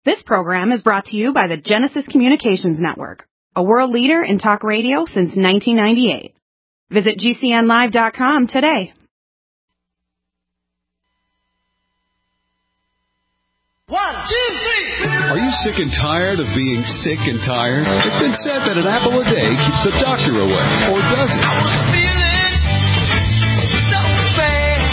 This program is brought to you by the Genesis Communications Network, a world leader in talk radio since 1998. Visit GCNlive.com today. 1, 2, 3. Are you sick and tired of being sick and tired? It's been said that an apple a day keeps the doctor away, or does it? I was feeling so bad.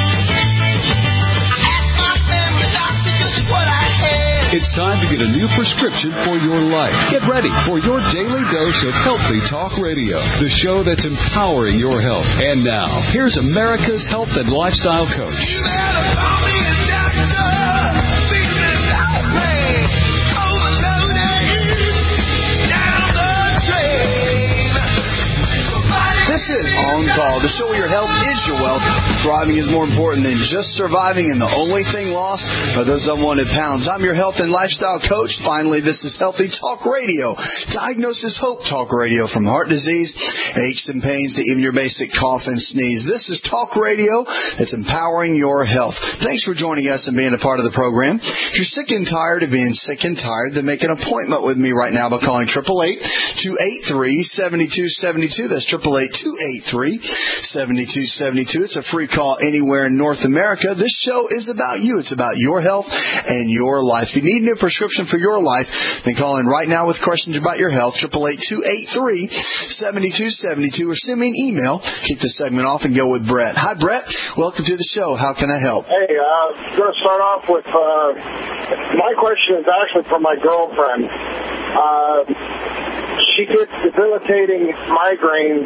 I asked my family doctor just what I had. It's time to get a new prescription for your life. Get ready for your daily dose of Healthy Talk Radio, the show that's empowering your health. And now, here's America's health and lifestyle coach. You better call me a doctor. Feeling outraged, overloaded, down the drain. This is On Call, the show where your health is your wealth. Thriving is more important than just surviving, and the only thing lost are those unwanted pounds. I'm your health and lifestyle coach. Finally, this is Healthy Talk Radio. Diagnosis Hope Talk Radio, from heart disease, aches and pains, to even your basic cough and sneeze. This is talk radio that's empowering your health. Thanks for joining us and being a part of the program. If you're sick and tired of being sick and tired, then make an appointment with me right now by calling 888-283-7272. That's 888-283-7272. It's a free call anywhere in North America. This show is about you. It's about your health and your life. If you need a new prescription for your life, then call in right now with questions about your health, 888-283-7272, or send me an email. Keep the segment off and go with Brett. Hi, Brett. Welcome to the show. How can I help? Hey, I'm going to start off with, my question is actually for my girlfriend. She gets debilitating migraines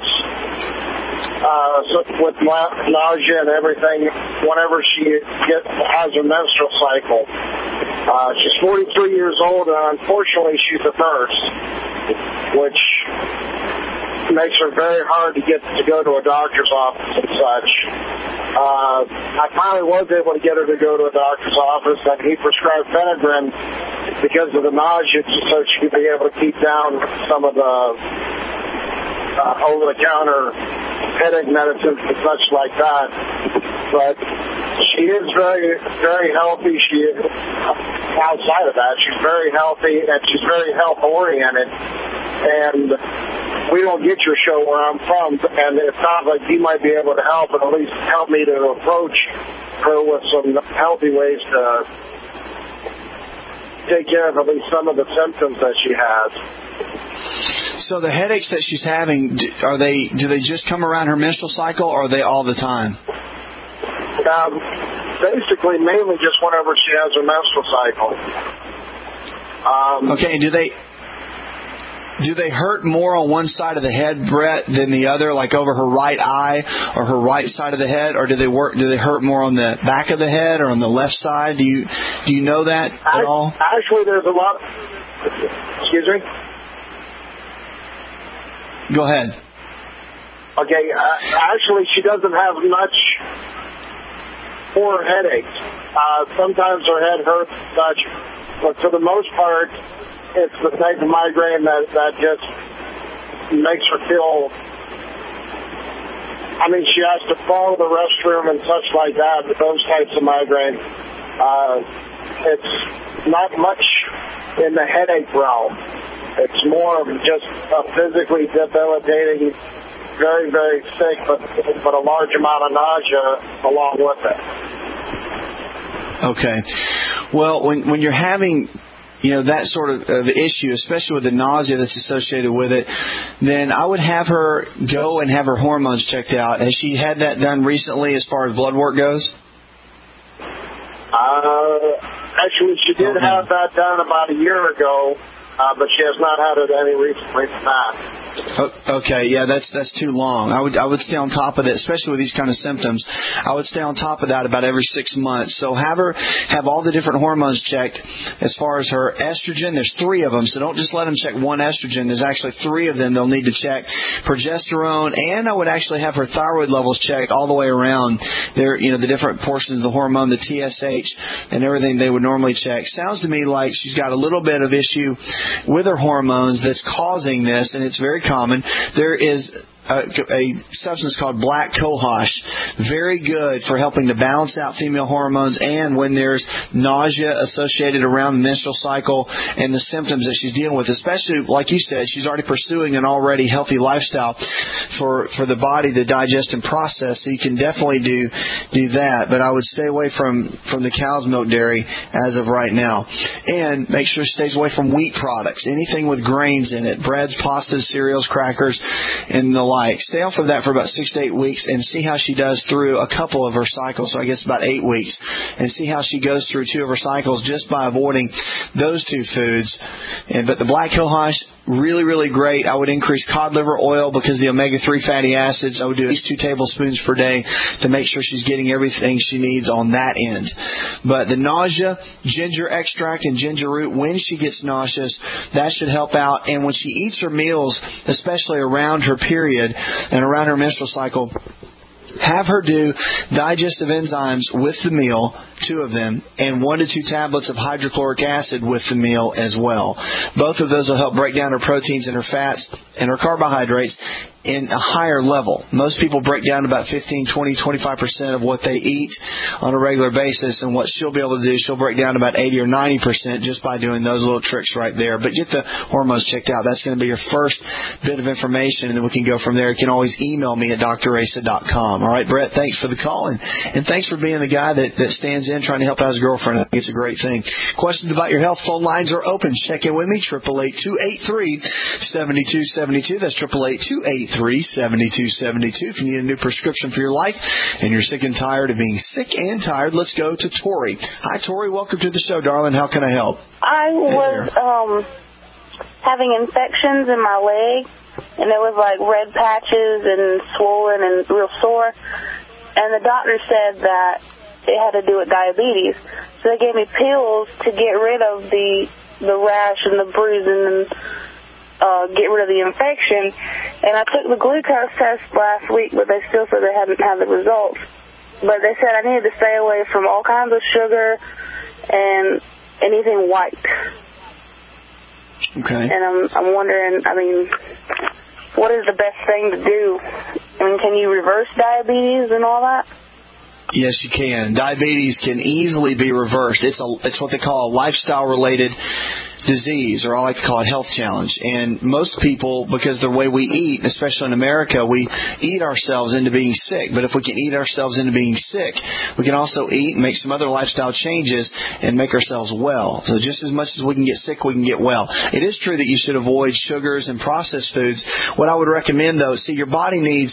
with nausea and everything whenever she has her menstrual cycle. She's 43 years old, and unfortunately she's a nurse, which makes her very hard to go to a doctor's office and such. I finally was able to get her to go to a doctor's office, and he prescribed Phenedrin because of the nausea, so she could be able to keep down some of the over-the-counter headache medicines and such like that. But she is very, very healthy. She is, outside of that, she's very healthy, and she's very health-oriented. And we don't get your show where I'm from, and it sounds like you might be able to help, and at least help me to approach her with some healthy ways to take care of at least some of the symptoms that she has. So the headaches that she's having, do they just come around her menstrual cycle, or are they all the time? Basically, mainly just whenever she has her menstrual cycle. Okay, do they hurt more on one side of the head, Brett, than the other, like over her right eye or her right side of the head, or do they hurt more on the back of the head or on the left side? Do you know that at all? Actually, there's a lot. Excuse me. Go ahead. Okay, actually, she doesn't have much for headaches. Sometimes her head hurts such, but for the most part, it's the type of migraine that just makes her feel. I mean, she has to follow the restroom and such like that, but those types of migraine, it's not much in the headache realm. It's more of just a physically debilitating, very, very sick, but a large amount of nausea along with it. Okay. Well, when you're having, that sort of issue, especially with the nausea that's associated with it, then I would have her go and have her hormones checked out. Has she had that done recently as far as blood work goes? Actually, she did have that done about a year ago. But she has not had it any recently from that. Okay, yeah, that's too long. I would stay on top of it, especially with these kind of symptoms. I would stay on top of that about every 6 months. So have her have all the different hormones checked. As far as her estrogen, there's 3 of them, so don't just let them check one estrogen. There's actually 3 of them they'll need to check. Progesterone, and I would actually have her thyroid levels checked all the way around. There, the different portions of the hormone, the TSH, and everything they would normally check. Sounds to me like she's got a little bit of issue with her hormones that's causing this, and it's very common. There is a substance called black cohosh. Very good for helping to balance out female hormones, and when there's nausea associated around the menstrual cycle and the symptoms that she's dealing with, especially, like you said, she's already pursuing an already healthy lifestyle for the body to digest and process, so you can definitely do that. But I would stay away from the cow's milk dairy as of right now. And make sure she stays away from wheat products, anything with grains in it, breads, pastas, cereals, crackers, and the like. Stay off of that for about 6 to 8 weeks and see how she does through a couple of her cycles, so I guess about 8 weeks, and see how she goes through 2 of her cycles just by avoiding those 2 foods. But the black cohosh, really, really great. I would increase cod liver oil because the omega-3 fatty acids. I would do at least 2 tablespoons per day to make sure she's getting everything she needs on that end. But the nausea, ginger extract and ginger root, when she gets nauseous, that should help out. And when she eats her meals, especially around her period and around her menstrual cycle, have her do digestive enzymes with the meal, 2 of them, and 1 to 2 tablets of hydrochloric acid with the meal as well. Both of those will help break down her proteins and her fats and her carbohydrates in a higher level. Most people break down about 15, 20, 25% of what they eat on a regular basis, and what she'll be able to do, she'll break down about 80 or 90% just by doing those little tricks right there. But get the hormones checked out. That's going to be your first bit of information, and then we can go from there. You can always email me at drasa.com. All right, Brett, thanks for the call, and thanks for being the guy that stands in trying to help out his girlfriend. I think it's a great thing. Questions about your health, phone lines are open. Check in with me, 888-283-7272. That's 888-283-7272. If you need a new prescription for your life and you're sick and tired of being sick and tired, let's go to Tori. Hi, Tori. Welcome to the show, darling. How can I help? I was having infections in my leg, and it was like red patches and swollen and real sore. And the doctor said that it had to do with diabetes. So they gave me pills to get rid of the rash and the bruising and get rid of the infection. And I took the glucose test last week, but they still said they hadn't had the results. But they said I needed to stay away from all kinds of sugar and anything white. Okay. And I'm wondering, what is the best thing to do? Can you reverse diabetes and all that? Yes, you can. Diabetes can easily be reversed. It's what they call a lifestyle-related disease, or I like to call it health challenge. And most people, because the way we eat, especially in America, we eat ourselves into being sick. But if we can eat ourselves into being sick, we can also eat and make some other lifestyle changes and make ourselves well. So just as much as we can get sick, we can get well. It is true that you should avoid sugars and processed foods. What I would recommend, though, your body needs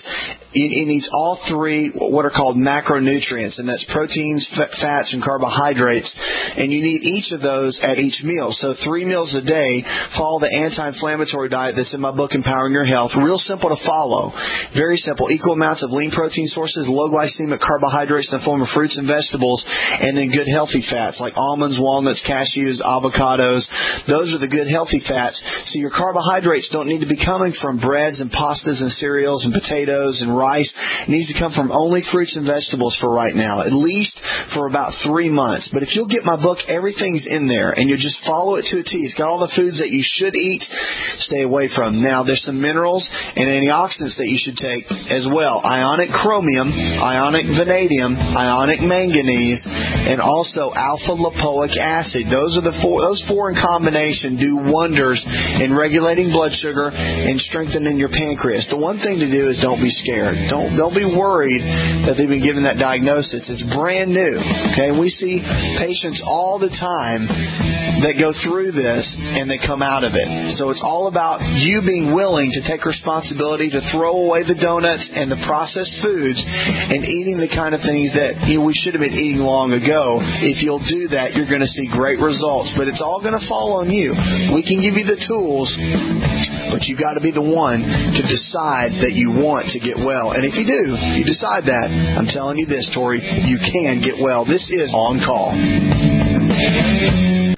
all 3 what are called macronutrients, and that's proteins, fats, and carbohydrates. And you need each of those at each meal. So 3 meals a day. Follow the anti-inflammatory diet that's in my book, Empowering Your Health. Real simple to follow. Very simple. Equal amounts of lean protein sources, low glycemic carbohydrates in the form of fruits and vegetables, and then good healthy fats like almonds, walnuts, cashews, avocados. Those are the good healthy fats. So your carbohydrates don't need to be coming from breads and pastas and cereals and potatoes and rice. It needs to come from only fruits and vegetables for right now, at least for about 3 months. But if you'll get my book, everything's in there, and you just follow it to a T. It's got all the foods that you should eat, stay away from. Now, there's some minerals and antioxidants that you should take as well. Ionic chromium, ionic vanadium, ionic manganese, and also alpha-lipoic acid. Those 4 in combination do wonders in regulating blood sugar and strengthening your pancreas. The one thing to do is don't be scared. Don't be worried that they've been given that diagnosis. It's brand new. Okay, we see patients all the time that go through this and they come out of it. So it's all about you being willing to take responsibility to throw away the donuts and the processed foods and eating the kind of things that we should have been eating long ago. If you'll do that, you're going to see great results. But it's all going to fall on you. We can give you the tools, but you've got to be the one to decide that you want to get well. And if you do, you decide that, I'm telling you this, Tori, you can get well. This is On Call.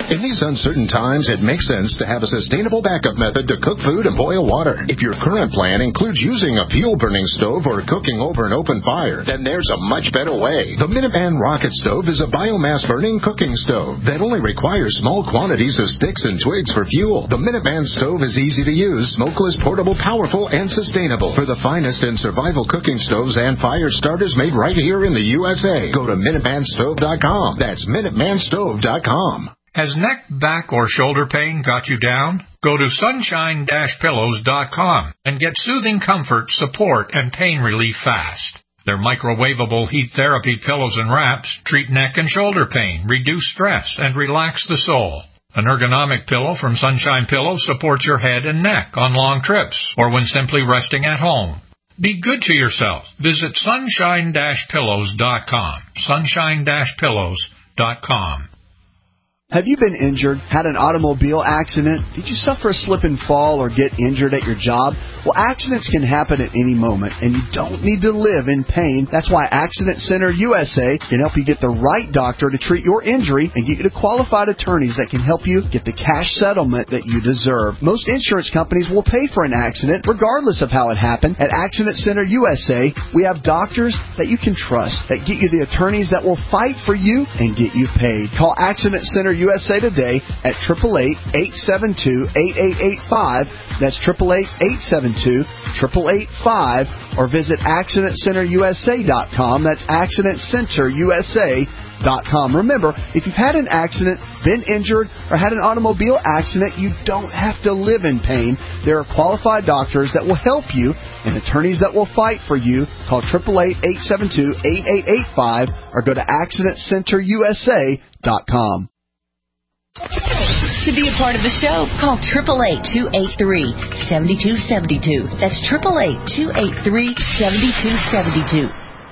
In these uncertain times, it makes sense to have a sustainable backup method to cook food and boil water. If your current plan includes using a fuel-burning stove or cooking over an open fire, then there's a much better way. The Minuteman Rocket Stove is a biomass-burning cooking stove that only requires small quantities of sticks and twigs for fuel. The Minuteman stove is easy to use, smokeless, portable, powerful, and sustainable. For the finest in survival cooking stoves and fire starters made right here in the USA, go to MinutemanStove.com. That's MinutemanStove.com. Has neck, back, or shoulder pain got you down? Go to sunshine-pillows.com and get soothing comfort, support, and pain relief fast. Their microwavable heat therapy pillows and wraps treat neck and shoulder pain, reduce stress, and relax the soul. An ergonomic pillow from Sunshine Pillows supports your head and neck on long trips or when simply resting at home. Be good to yourself. Visit sunshine-pillows.com. Sunshine-pillows.com. Have you been injured, had an automobile accident? Did you suffer a slip and fall or get injured at your job? Well, accidents can happen at any moment, and you don't need to live in pain. That's why Accident Center USA can help you get the right doctor to treat your injury and get you to qualified attorneys that can help you get the cash settlement that you deserve. Most insurance companies will pay for an accident regardless of how it happened. At Accident Center USA, we have doctors that you can trust that get you the attorneys that will fight for you and get you paid. Call Accident Center USA today at 888-872-8885. That's 888-872-8885. Or visit AccidentCenterUSA.com. That's AccidentCenterUSA.com. Remember, if you've had an accident, been injured, or had an automobile accident, you don't have to live in pain. There are qualified doctors that will help you and attorneys that will fight for you. Call 888-872-8885 or go to AccidentCenterUSA.com. To be a part of the show, call 888-283-7272. That's 888-283-7272.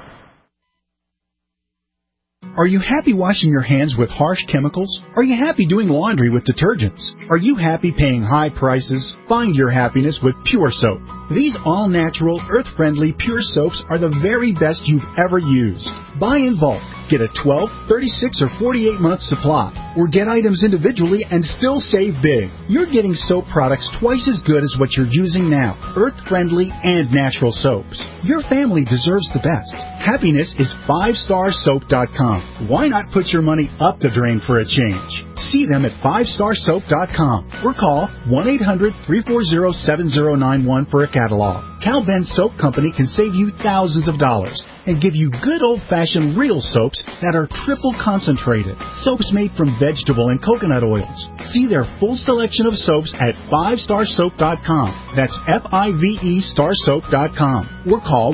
Are you happy washing your hands with harsh chemicals? Are you happy doing laundry with detergents? Are you happy paying high prices? Find your happiness with Pure Soap. These all-natural, earth-friendly Pure Soaps are the very best you've ever used. Buy in bulk. Get a 12, 36, or 48-month supply. Or get items individually and still save big. You're getting soap products twice as good as what you're using now. Earth-friendly and natural soaps. Your family deserves the best. Happiness is 5starsoap.com. Why not put your money up the drain for a change? See them at 5starsoap.com or call 1-800-340-7091 for a catalog. Cal Ben Soap Company can save you thousands of dollars and give you good old-fashioned real soaps that are triple concentrated. Soaps made from vegetable and coconut oils. See their full selection of soaps at 5starsoap.com. That's F-I-V-E starsoap.com. Or call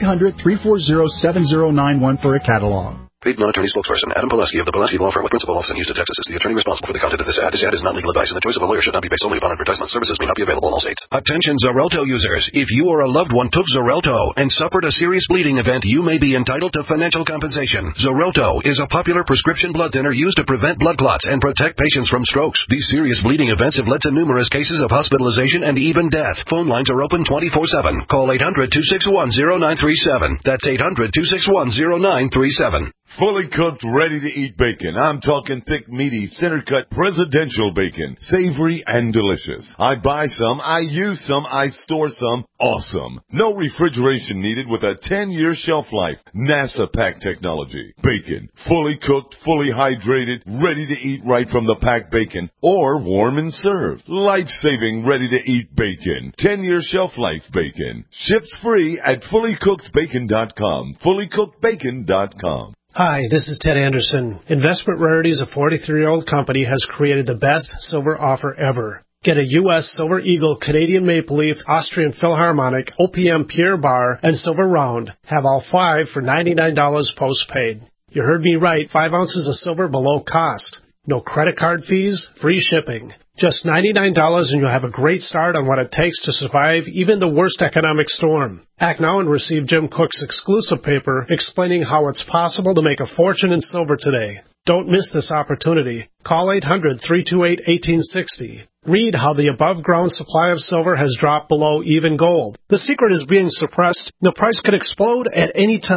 1-800-340-7091 for a catalog. Paid non-attorney spokesperson Adam Pileski of the Pileski Law Firm with principal office in Houston, Texas is the attorney responsible for the content of this ad. This ad is not legal advice, and the choice of a lawyer should not be based solely upon advertisement. Services may not be available in all states. Attention Xarelto users. If you or a loved one took Xarelto and suffered a serious bleeding event, you may be entitled to financial compensation. Xarelto is a popular prescription blood thinner used to prevent blood clots and protect patients from strokes. These serious bleeding events have led to numerous cases of hospitalization and even death. Phone lines are open 24/7. Call 800-261-0937. That's 800-261-0937. Fully cooked, ready-to-eat bacon. I'm talking thick, meaty, center-cut presidential bacon. Savory and delicious. I buy some, I use some, I store some. Awesome. No refrigeration needed with a 10-year shelf life. NASA pack technology. Bacon. Fully cooked, fully hydrated, ready to eat right from the packed bacon. Or warm and served. Life-saving, ready-to-eat bacon. 10-year shelf life bacon. Ships free at fullycookedbacon.com. Fullycookedbacon.com. Hi, this is Ted Anderson. Investment Rarities, a 43-year-old company, has created the best silver offer ever. Get a U.S. Silver Eagle, Canadian Maple Leaf, Austrian Philharmonic, OPM Pierre Bar, and Silver Round. Have all 5 for $99 postpaid. You heard me right, 5 ounces of silver below cost. No credit card fees, free shipping. Just $99 and you'll have a great start on what it takes to survive even the worst economic storm. Act now and receive Jim Cook's exclusive paper explaining how it's possible to make a fortune in silver today. Don't miss this opportunity. Call 800-328-1860. Read how the above-ground supply of silver has dropped below even gold. The secret is being suppressed. The price could explode at any time.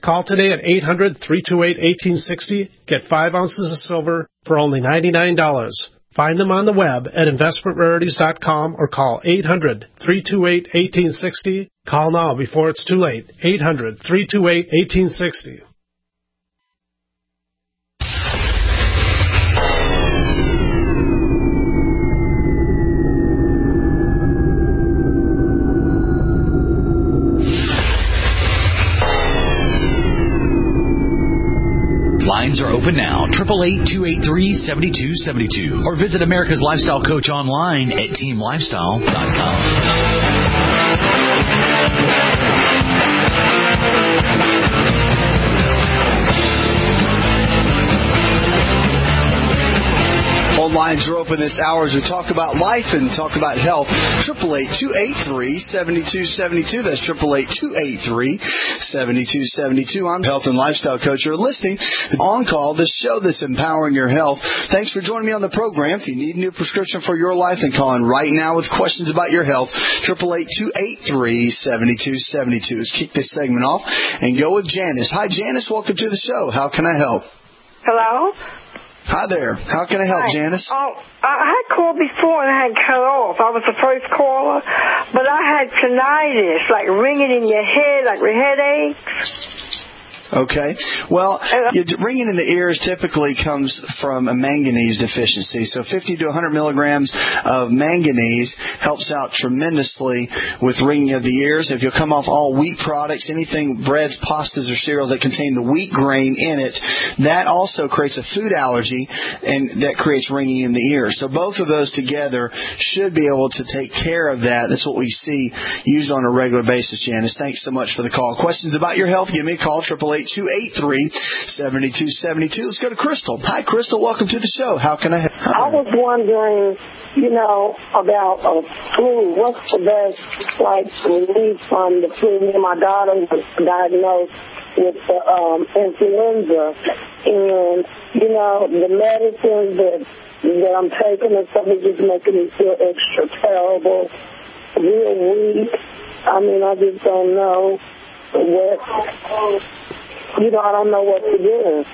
Call today at 800-328-1860. Get 5 ounces of silver for only $99. Find them on the web at investmentrarities.com or call 800-328-1860. Call now before it's too late. 800-328-1860. Lines are open now, 888-283-7272, or visit America's Lifestyle Coach online at teamlifestyle.com. Phone lines are open this hour as we talk about life and talk about health. 888-283-7272. That's 888-283-7272. I'm Health and Lifestyle Coach. You're listening to On Call, the show that's empowering your health. Thanks for joining me on the program. If you need a new prescription for your life, then call in right now with questions about your health. 888-283-7272. Let's kick this segment off and go with Janice. Hi, Janice. Welcome to the show. How can I help? Hello? Hi there. How can I help, Janice? Oh, I had called before and I had cut off. I was the first caller, but I had tinnitus, like ringing in your head, like with headaches. Okay. Well, ringing in the ears typically comes from a manganese deficiency. So 50 to 100 milligrams of manganese helps out tremendously with ringing of the ears. If you'll come off all wheat products, anything, breads, pastas, or cereals that contain the wheat grain in it, that also creates a food allergy, and that creates ringing in the ears. So both of those together should be able to take care of that. That's what we see used on a regular basis, Janice. Thanks so much for the call. Questions about your health, give me a call, 888-283-7272. Let's go to Crystal. Hi, Crystal. Welcome to the show. How can I help? I was wondering, about flu. What's the best, relief from the flu? Me and my daughter was diagnosed with the influenza. And, the medicines that I'm taking and stuff is just making me feel extra terrible, real weak. I just don't know what... I don't know what to do.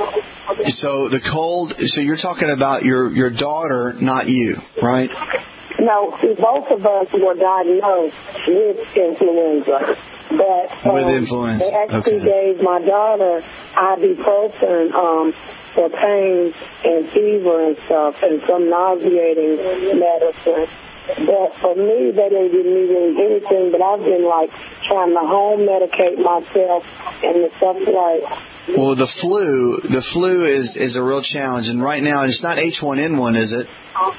So the cold, so you're talking about your daughter, not you, right? No, both of us were diagnosed with influenza. But with influenza. They actually gave my daughter ibuprofen for pain and fever and stuff, and some nauseating medicine. But for me, they didn't give me really anything, but I've been, trying to home medicate myself and the stuff Well, the flu is a real challenge, and right now, it's not H1N1, is it?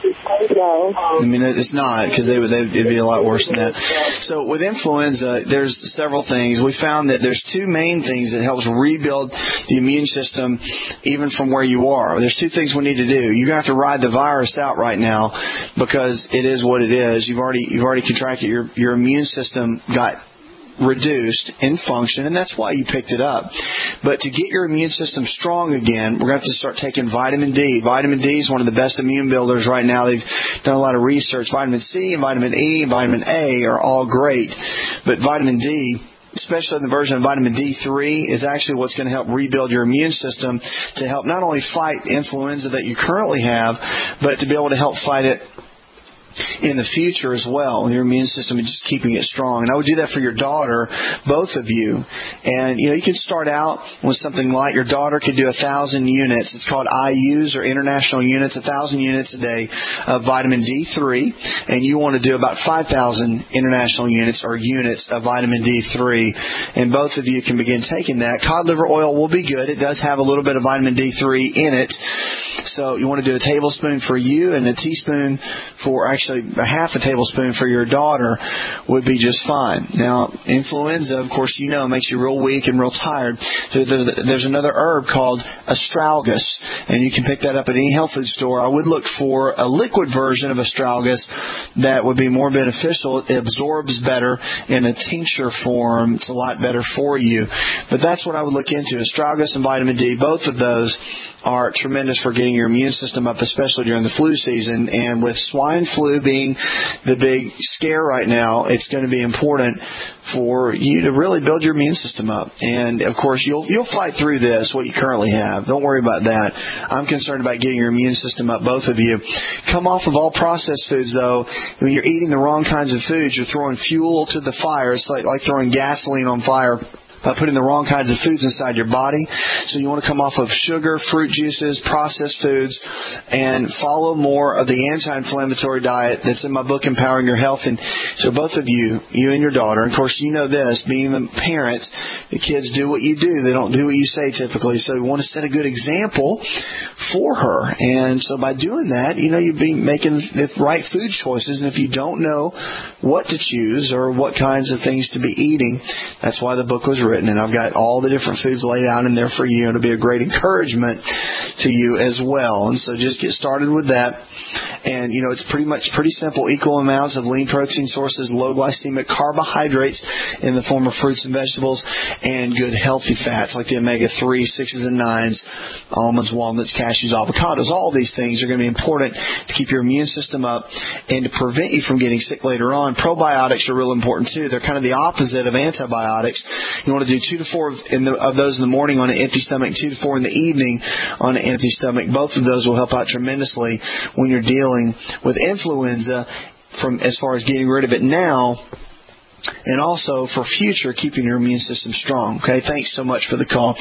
No. It's not, because it'd be a lot worse than that. So with influenza, there's several things. We found that there's two main things that helps rebuild the immune system even from where you are. There's two things we need to do. You're going to have to ride the virus out right now because it is what it is. You've already contracted. Your immune system got reduced in function, and that's why you picked it up. But to get your immune system strong again, we're going to have to start taking vitamin D. Vitamin D is one of the best immune builders right now. They've done a lot of research. Vitamin C and vitamin E and vitamin A are all great, but vitamin D, especially in the version of vitamin D3, is actually what's going to help rebuild your immune system to help not only fight influenza that you currently have, but to be able to help fight it in the future as well. Your immune system is just keeping it strong. And I would do that for your daughter, both of you. And, you can start out with something like your daughter could do 1,000 units. It's called IUs, or international units, 1,000 units a day of vitamin D3. And you want to do about 5,000 international units or units of vitamin D3. And both of you can begin taking that. Cod liver oil will be good. It does have a little bit of vitamin D3 in it. So you want to do a tablespoon for you and a teaspoon for, actually a half a tablespoon for your daughter would be just fine. Now, influenza, of course, makes you real weak and real tired. So there's another herb called astragalus, and you can pick that up at any health food store. I would look for a liquid version of astragalus that would be more beneficial. It absorbs better in a tincture form. It's a lot better for you. But that's what I would look into. Astragalus and vitamin D, both of those are tremendous for getting your immune system up, especially during the flu season. And with swine flu being being the big scare right now, it's going to be important for you to really build your immune system up. And, of course, you'll fight through this, what you currently have. Don't worry about that. I'm concerned about getting your immune system up, both of you. Come off of all processed foods, though. When you're eating the wrong kinds of foods, you're throwing fuel to the fire. It's like throwing gasoline on fire by putting the wrong kinds of foods inside your body. So you want to come off of sugar, fruit juices, processed foods, and follow more of the anti-inflammatory diet that's in my book, Empowering Your Health. And so both of you and your daughter, of course, you know this, being the parents, the kids do what you do. They don't do what you say typically. So you want to set a good example for her. And so by doing that, you'll be making the right food choices. And if you don't know what to choose or what kinds of things to be eating, that's why the book was written. And I've got all the different foods laid out in there for you. It'll be a great encouragement to you as well. And so just get started with that. And, it's pretty simple. Equal amounts of lean protein sources, low glycemic carbohydrates in the form of fruits and vegetables, and good healthy fats like the omega-3, 6s and 9s, almonds, walnuts, cashews, avocados. All these things are going to be important to keep your immune system up and to prevent you from getting sick later on. Probiotics are real important, too. They're kind of the opposite of antibiotics. You want to do 2 to 4 of those in the morning on an empty stomach, 2 to 4 in the evening on an empty stomach. Both of those will help out tremendously when you're dealing with influenza, from as far as getting rid of it now, and also for future, keeping your immune system strong. Okay, thanks so much for the call.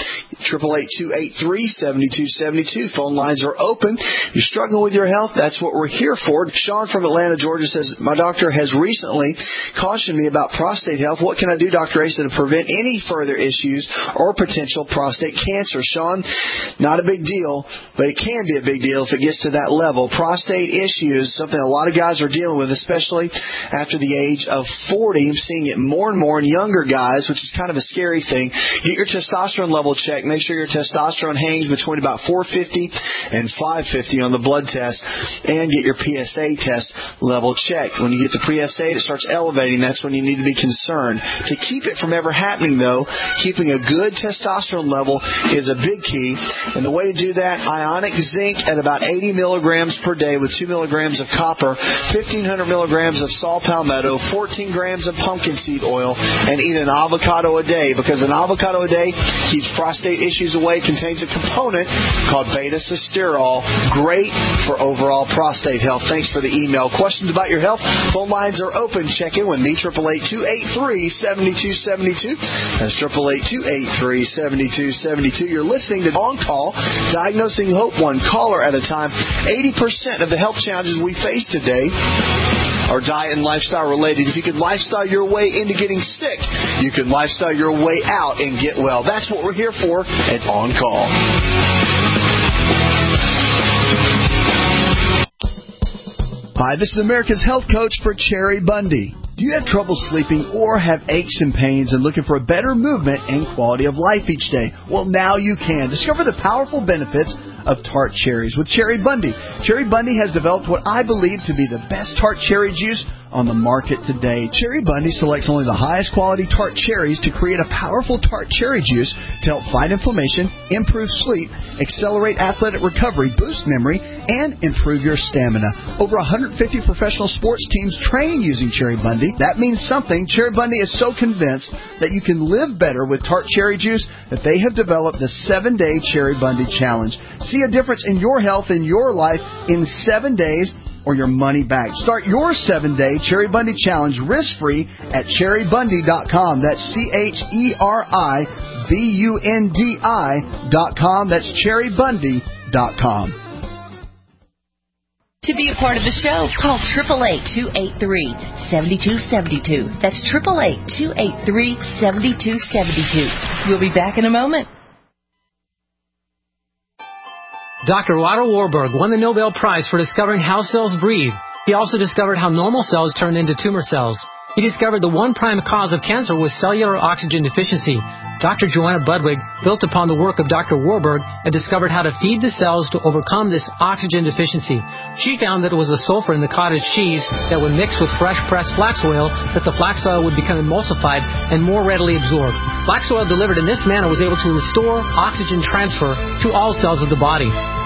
888-283-7272. Phone lines are open. You're struggling with your health, that's what we're here for. Sean from Atlanta, Georgia says, my doctor has recently cautioned me about prostate health. What can I do, Dr. Asa, to prevent any further issues or potential prostate cancer? Sean, not a big deal, but it can be a big deal if it gets to that level. Prostate issues, something a lot of guys are dealing with, especially after the age of 40. I'm seeing it more and more in younger guys, which is kind of a scary thing. Get your testosterone level checked. Make sure your testosterone hangs between about 450 and 550 on the blood test, and get your PSA test level checked. When you get the PSA, it starts elevating. That's when you need to be concerned. To keep it from ever happening, though, keeping a good testosterone level is a big key. And the way to do that, ionic zinc at about 80 milligrams per day with 2 milligrams of copper, 1,500 milligrams of saw palmetto, 14 grams of pumpkin seed oil, and eat an avocado a day, because an avocado a day keeps prostate issues away. Contains a component called beta-sitosterol, great for overall prostate health. Thanks for the email. Questions about your health? Phone lines are open. Check in with me, 888-283-7272. That's 888-283-7272. You're listening to On Call, Diagnosing Hope, one caller at a time. 80% of the health challenges we face today are diet and lifestyle related. If you can lifestyle your way into getting sick, you can lifestyle your way out and get well. That's what we're here for at On Call. Hi, this is America's Health Coach for Cherry Bundy. Do you have trouble sleeping or have aches and pains and looking for a better movement and quality of life each day? Well, now you can. Discover the powerful benefits of tart cherries with Cherry Bundy. Cherry Bundy has developed what I believe to be the best tart cherry juice on the market today. Cherry Bundy selects only the highest quality tart cherries to create a powerful tart cherry juice to help fight inflammation, improve sleep, accelerate athletic recovery, boost memory, and improve your stamina. Over 150 professional sports teams train using Cherry Bundy. That means something. Cherry Bundy is so convinced that you can live better with tart cherry juice that they have developed the 7-Day Cherry Bundy Challenge. See a difference in your health and your life in 7 days, or your money back. Start your 7-Day Cherry Bundy Challenge risk-free at cherrybundy.com. That's CHERIBUNDI.com. That's cherrybundy.com. To be a part of the show, call 888-283-7272. That's 888-283-7272. We'll be back in a moment. Dr. Otto Warburg won the Nobel Prize for discovering how cells breathe. He also discovered how normal cells turn into tumor cells. He discovered the one prime cause of cancer was cellular oxygen deficiency. Dr. Joanna Budwig built upon the work of Dr. Warburg and discovered how to feed the cells to overcome this oxygen deficiency. She found that it was the sulfur in the cottage cheese that would mix with fresh pressed flax oil that the flax oil would become emulsified and more readily absorbed. Flax oil delivered in this manner was able to restore oxygen transfer to all cells of the body.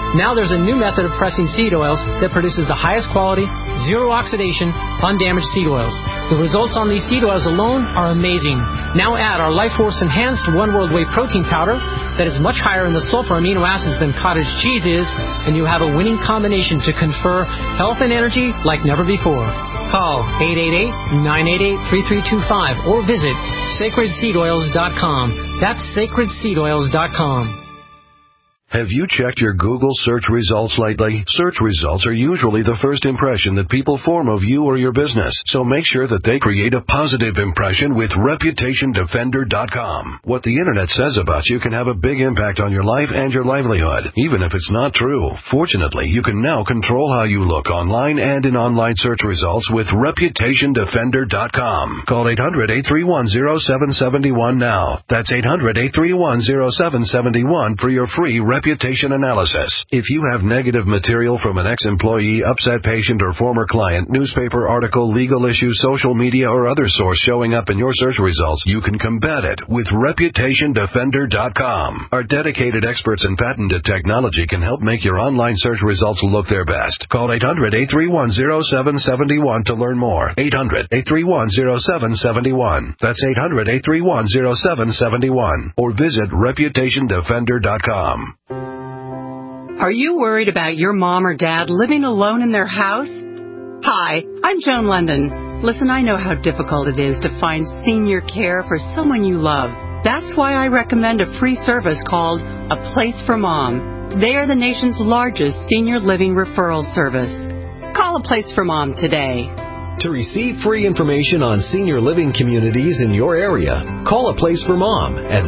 Now there's a new method of pressing seed oils that produces the highest quality, zero oxidation, undamaged seed oils. The results on these seed oils alone are amazing. Now add our Life Force Enhanced One World Whey Protein Powder that is much higher in the sulfur amino acids than cottage cheese is, and you have a winning combination to confer health and energy like never before. Call 888-988-3325 or visit sacredseedoils.com. That's sacredseedoils.com. Have you checked your Google search results lately? Search results are usually the first impression that people form of you or your business, so make sure that they create a positive impression with ReputationDefender.com. What the Internet says about you can have a big impact on your life and your livelihood, even if it's not true. Fortunately, you can now control how you look online and in online search results with ReputationDefender.com. Call 800-831-0771 now. That's 800-831-0771 for your free reputation analysis. If you have negative material from an ex-employee, upset patient, or former client, newspaper article, legal issue, social media, or other source showing up in your search results, you can combat it with ReputationDefender.com. Our dedicated experts in patented technology can help make your online search results look their best. Call 800-831-0771 to learn more. 800-831-0771. That's 800-831-0771. Or visit ReputationDefender.com. Are you worried about your mom or dad living alone in their house? Hi, I'm Joan London. Listen, I know how difficult it is to find senior care for someone you love. That's why I recommend a free service called A Place for Mom. They are the nation's largest senior living referral service. Call A Place for Mom today. To receive free information on senior living communities in your area, call A Place for Mom at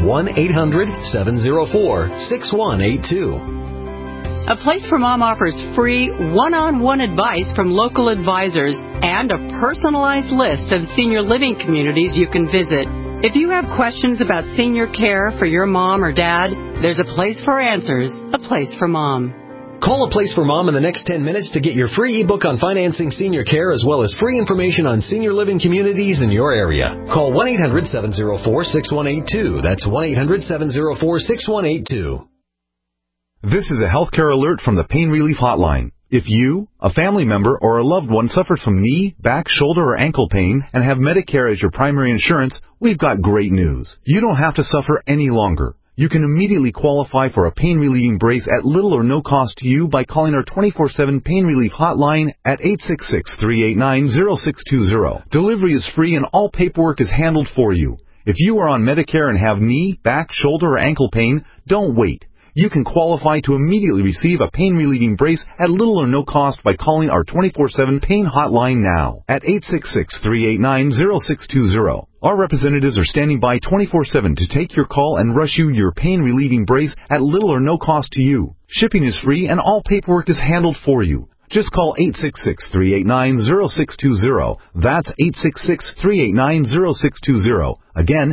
1-800-704-6182. A Place for Mom offers free one-on-one advice from local advisors and a personalized list of senior living communities you can visit. If you have questions about senior care for your mom or dad, there's a place for answers, A Place for Mom. Call A Place for Mom in the next 10 minutes to get your free ebook on financing senior care as well as free information on senior living communities in your area. Call 1-800-704-6182. That's 1-800-704-6182. This is a healthcare alert from the Pain Relief Hotline. If you, a family member, or a loved one suffers from knee, back, shoulder, or ankle pain and have Medicare as your primary insurance, we've got great news. You don't have to suffer any longer. You can immediately qualify for a pain-relieving brace at little or no cost to you by calling our 24/7 Pain Relief Hotline at 866-389-0620. Delivery is free and all paperwork is handled for you. If you are on Medicare and have knee, back, shoulder, or ankle pain, don't wait. You can qualify to immediately receive a pain-relieving brace at little or no cost by calling our 24/7 Pain Hotline now at 866-389-0620. Our representatives are standing by 24/7 to take your call and rush you your pain-relieving brace at little or no cost to you. Shipping is free and all paperwork is handled for you. Just call 866-389-0620. That's 866-389-0620. Again,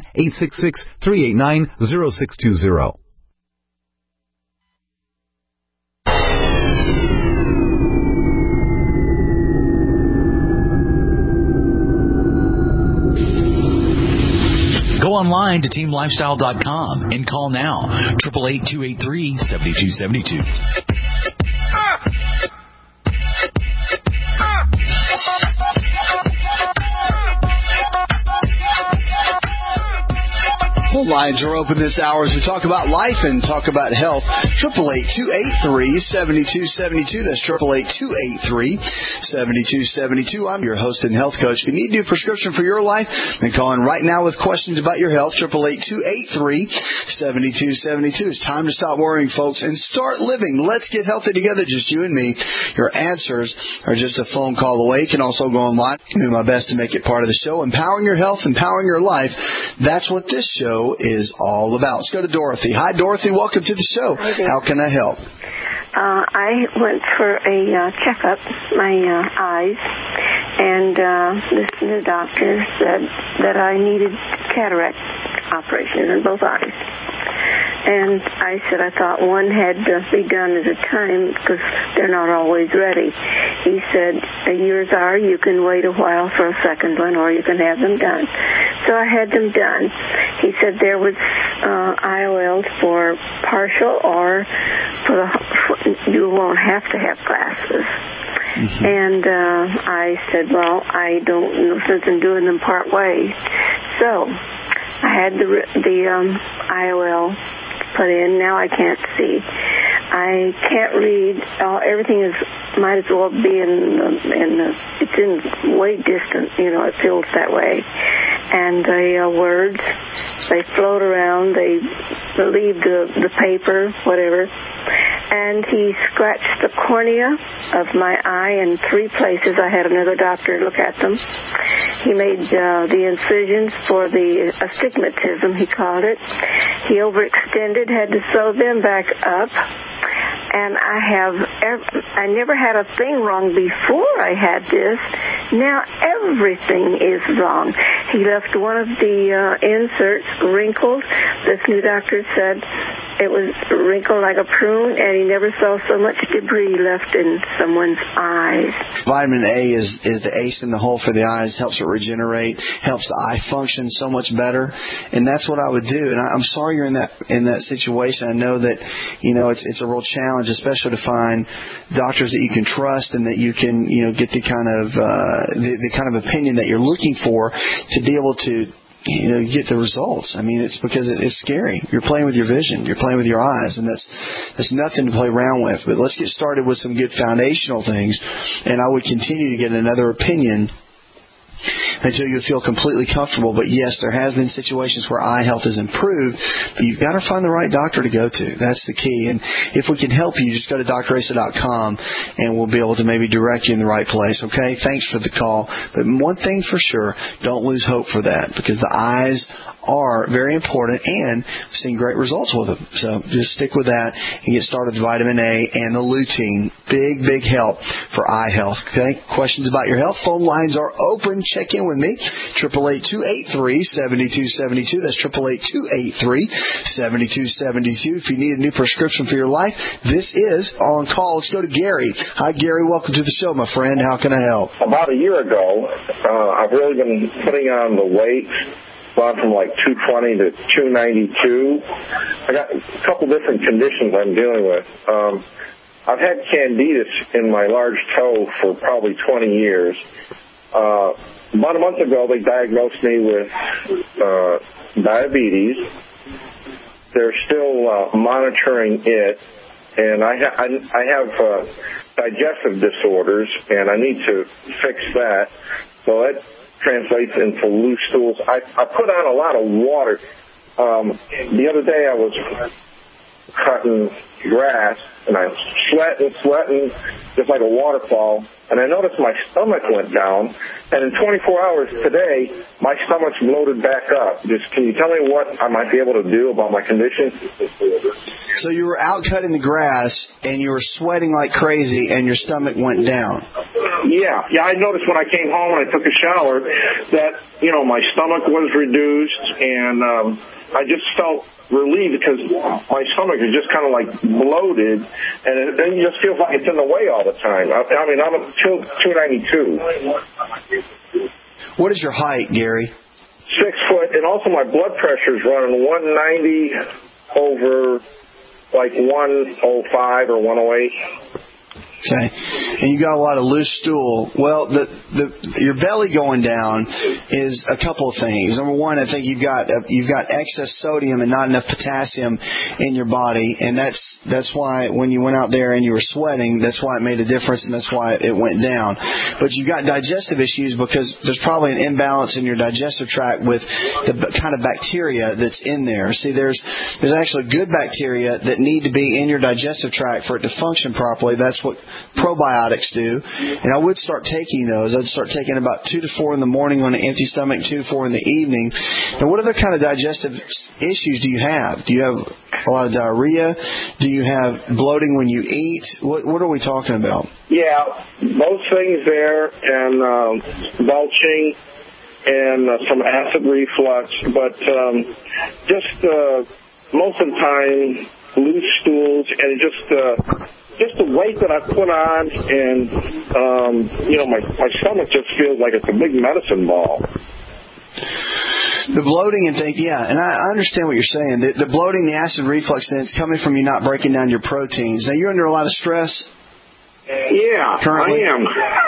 866-389-0620. Go online to teamlifestyle.com and call now, 888-283-7272. Phone lines are open this hour as we talk about life and talk about health. 888-283-7272. That's 888-283-7272. I'm your host and health coach. If you need a new prescription for your life, then call in right now with questions about your health. 888-283-7272. It's time to stop worrying, folks, and start living. Let's get healthy together, just you and me. Your answers are just a phone call away. You can also go online. I do my best to make it part of the show. Empowering your health, empowering your life. That's what this show is all about. Let's go to Dorothy. Hi, Dorothy. Welcome to the show. How can I help? I went for a checkup, my eyes, and the doctor said that I needed cataract operation in both eyes. And I said I thought one had to be done at a time because they're not always ready. He said, yours are, you can wait a while for a second one or you can have them done. So I had them done. He said there was IOLs for partial or you won't have to have glasses. Mm-hmm. And I said, well, I don't know since I'm doing them part way. So I had the IOL put in. Now I can't see. I can't read. Everything might as well be it's in way distant. It feels that way. And the words, they float around. They leave the paper, whatever. And he scratched the cornea of my eye in 3 places. I had another doctor look at them. He made the incisions for the astigmatism, he called it. He overextended, had to sew them back up. And I never had a thing wrong before I had this. Now everything is wrong. He left one of the inserts wrinkled. This new doctor said it was wrinkled like a prune, and he never saw so much debris left in someone's eyes. Vitamin A is the ace in the hole for the eyes, helps it regenerate, helps the eye function so much better. And that's what I would do. And I'm sorry you're in that situation. I know that, it's a real challenge, especially to find doctors that you can trust and that you can, get the kind of the kind of opinion that you're looking for to be able to get the results. I mean, it's because it's scary. You're playing with your vision. You're playing with your eyes, and that's nothing to play around with. But let's get started with some good foundational things, and I would continue to get another opinion until you feel completely comfortable. But yes, there has been situations where eye health has improved, but you've got to find the right doctor to go to. That's the key. And if we can help you, just go to drasa.com and we'll be able to maybe direct you in the right place. Okay? Thanks for the call. But one thing for sure, don't lose hope for that, because the eyes are very important, and we've seen great results with them. So just stick with that and get started with vitamin A and the lutein. Big, big help for eye health. Okay? Questions about your health? Phone lines are open. Check in with me. 888-283-7272. That's 888-283-7272. If you need a new prescription for your life, this is On Call. Let's go to Gary. Hi, Gary. Welcome to the show, my friend. How can I help? About a year ago, I've really been putting on the weight. Gone from like 220 to 292. I got a couple different conditions I'm dealing with. I've had candidus in my large toe for probably 20 years. About a month ago, they diagnosed me with diabetes. They're still monitoring it, and I have digestive disorders, and I need to fix that. So that translates into loose stools. I put on a lot of water. The other day I was cutting grass, and I was sweating just like a waterfall, and I noticed my stomach went down, and in 24 hours today, my stomach's bloated back up. Can you tell me what I might be able to do about my condition? So you were out cutting the grass, and you were sweating like crazy, and your stomach went down. Yeah, I noticed when I came home and I took a shower that, my stomach was reduced, and I just felt relieved because my stomach is just kind of like bloated, and then it just feels like it's in the way all the time. I mean, I'm at 292. What is your height, Gary? 6 foot, and also my blood pressure is running 190 over like 105 or 108. Okay, and you got a lot of loose stool. Well, your belly going down is a couple of things. Number one, I think you've got excess sodium and not enough potassium in your body, and that's why when you went out there and you were sweating, that's why it made a difference, and that's why it went down. But you've got digestive issues because there's probably an imbalance in your digestive tract with the kind of bacteria that's in there. See, there's actually good bacteria that need to be in your digestive tract for it to function properly. That's what probiotics do, and I would start taking those. I'd start taking about 2 to 4 in the morning on an empty stomach, 2 to 4 in the evening. And what other kind of digestive issues do you have? Do you have a lot of diarrhea? Do you have bloating when you eat? What are we talking about? Yeah, both things there, and belching and some acid reflux, but just most of the time loose stools, and just the weight that I put on, and my stomach just feels like it's a big medicine ball. the bloating and and I understand what you're saying. The bloating, the acid reflux, then it's coming from you not breaking down your proteins. Now, you're under a lot of stress. Yeah, currently? I am.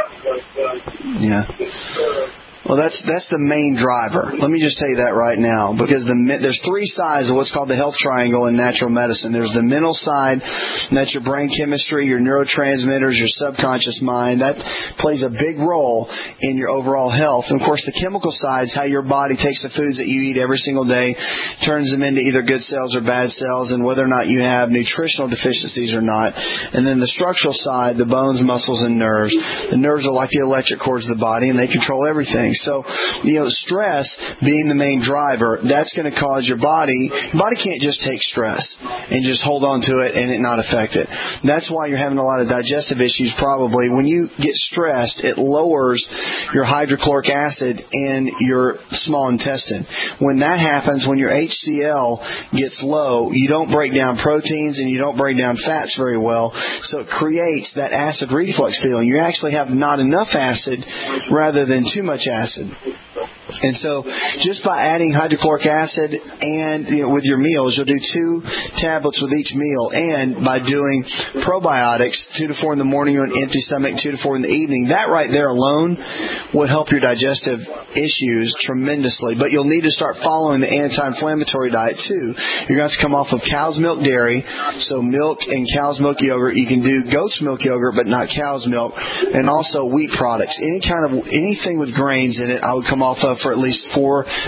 Yeah. Well, that's the main driver. Let me just tell you that right now, because there's three sides of what's called the health triangle in natural medicine. There's the mental side, and that's your brain chemistry, your neurotransmitters, your subconscious mind. That plays a big role in your overall health. And, of course, the chemical side is how your body takes the foods that you eat every single day, turns them into either good cells or bad cells, and whether or not you have nutritional deficiencies or not. And then the structural side, the bones, muscles, and nerves. The nerves are like the electric cords of the body, and they control everything. So, stress being the main driver, that's going to cause your body can't just take stress and just hold on to it and it not affect it. That's why you're having a lot of digestive issues probably. When you get stressed, it lowers your hydrochloric acid in your small intestine. When that happens, when your HCl gets low, you don't break down proteins and you don't break down fats very well, so it creates that acid reflux feeling. You actually have not enough acid rather than too much acid. And so just by adding hydrochloric acid and with your meals, you'll do 2 tablets with each meal. And by doing probiotics, 2 to 4 in the morning on an empty stomach, 2 to 4 in the evening, that right there alone will help your digestive issues tremendously. But you'll need to start following the anti-inflammatory diet too. You're going to have to come off of cow's milk dairy, so milk and cow's milk yogurt. You can do goat's milk yogurt, but not cow's milk. And also wheat products. Anything with grains in it, I would come off of for at least 6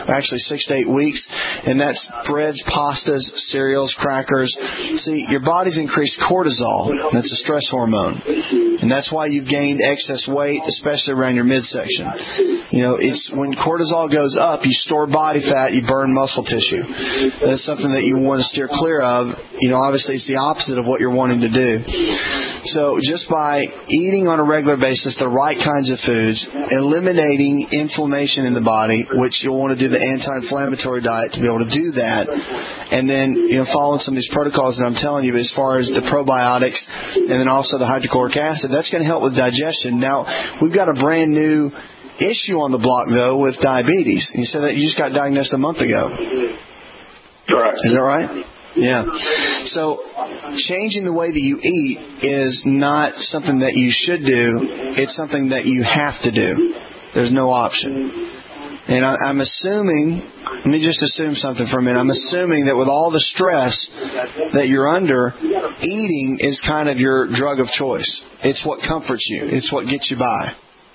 to 8 weeks, and that's breads, pastas, cereals, crackers. See, your body's increased cortisol. That's a stress hormone, and that's why you've gained excess weight, especially around your midsection. It's when cortisol goes up, you store body fat, you burn muscle tissue. That's something that you want to steer clear of. Obviously it's the opposite of what you're wanting to do. So just by eating on a regular basis the right kinds of foods, eliminating inflammation in the body, which you'll want to do the anti-inflammatory diet to be able to do that, and then following some of these protocols that I'm telling you as far as the probiotics and then also the hydrochloric acid, that's going to help with digestion. Now, we've got a brand new issue on the block, though, with diabetes. You said that you just got diagnosed a month ago. Correct. Is that right? Yeah. So changing the way that you eat is not something that you should do. It's something that you have to do. There's no option. And I'm assuming, let me just assume something for a minute. I'm assuming that with all the stress that you're under, eating is kind of your drug of choice. It's what comforts you. It's what gets you by.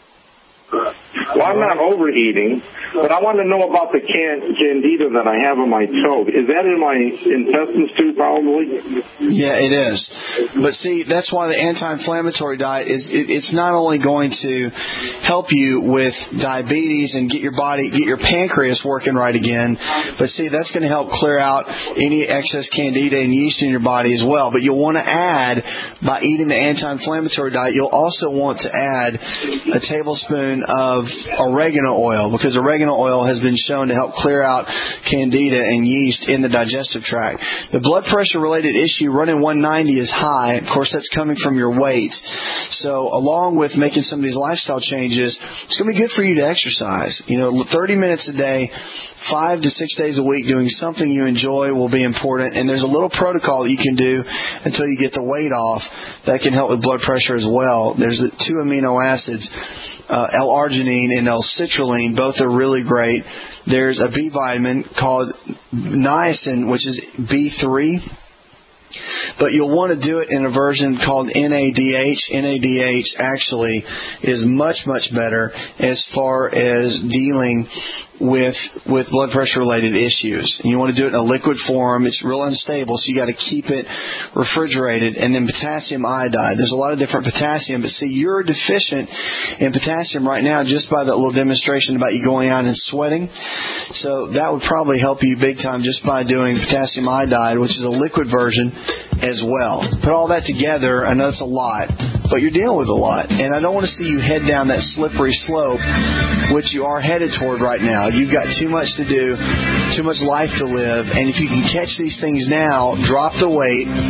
Well, I'm not overeating, but I want to know about the candida that I have on my toe. Is that in my intestines too, probably? Yeah, it is. But see, that's why the anti-inflammatory diet it's not only going to help you with diabetes and get your pancreas working right again, but see, that's going to help clear out any excess candida and yeast in your body as well. But you'll want to add, by eating the anti-inflammatory diet, you'll also want to add a tablespoon of oregano oil, because oregano oil has been shown to help clear out candida and yeast in the digestive tract. The blood pressure related issue, running 190 is high. Of course, that's coming from your weight. So along with making some of these lifestyle changes, it's going to be good for you to exercise. 30 minutes a day, 5 to 6 days a week, doing something you enjoy will be important. And there's a little protocol that you can do until you get the weight off that can help with blood pressure as well. There's the 2 amino acids, L-arginine and L-citrulline. Both are really great. There's a B vitamin called niacin, which is B3. But you'll want to do it in a version called NADH. NADH actually is much, much better as far as dealing with blood pressure related issues. And you want to do it in a liquid form. It's real unstable, so you got to keep it refrigerated. And then potassium iodide. There's a lot of different potassium, but see, you're deficient in potassium right now just by that little demonstration about you going out and sweating. So that would probably help you big time just by doing potassium iodide, which is a liquid version as well. Put all that together, I know it's a lot, but you're dealing with a lot. And I don't want to see you head down that slippery slope, which you are headed toward right now. You've got too much to do, too much life to live, and if you can catch these things now, drop the weight,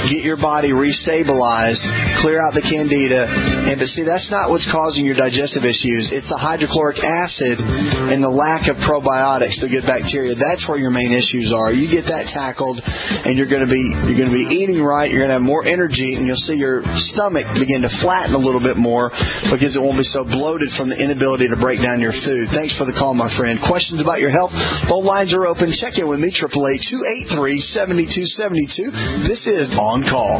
get your body restabilized, clear out the candida. But see, that's not what's causing your digestive issues. It's the hydrochloric acid and the lack of probiotics, the good bacteria. That's where your main issues are. You get that tackled, and you're going to be eating right. You're going to have more energy, and you'll see your stomach begin to flatten a little bit more because it won't be so bloated from the inability to break down your food. Thanks for the call, my friend. Questions about your health? Phone lines are open. Check in with me, 888-283-7272. This is On Call.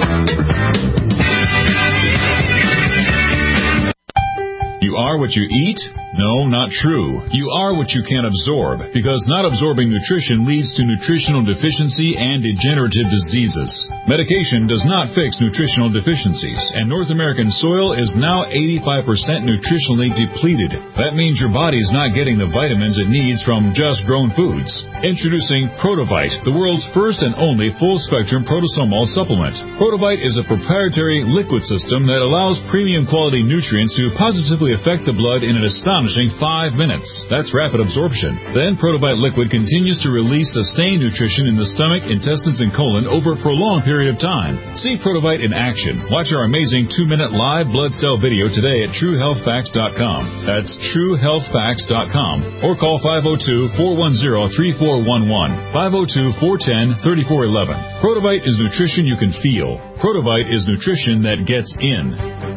You are what you eat? No, not true. You are what you can absorb, because not absorbing nutrition leads to nutritional deficiency and degenerative diseases. Medication does not fix nutritional deficiencies, and North American soil is now 85% nutritionally depleted. That means your body's not getting the vitamins it needs from just grown foods. Introducing Protovite, the world's first and only full-spectrum protosomal supplement. Protovite is a proprietary liquid system that allows premium quality nutrients to positively affect the blood in an astonishing 5 minutes. That's rapid absorption. Then Protovite liquid continues to release sustained nutrition in the stomach, intestines, and colon over a prolonged period of time. See Protovite in action. Watch our amazing 2-minute live blood cell video today at TrueHealthFacts.com. That's TrueHealthFacts.com. Or call 502-410-3411. 502-410-3411. Protovite is nutrition you can feel. Protovite is nutrition that gets in.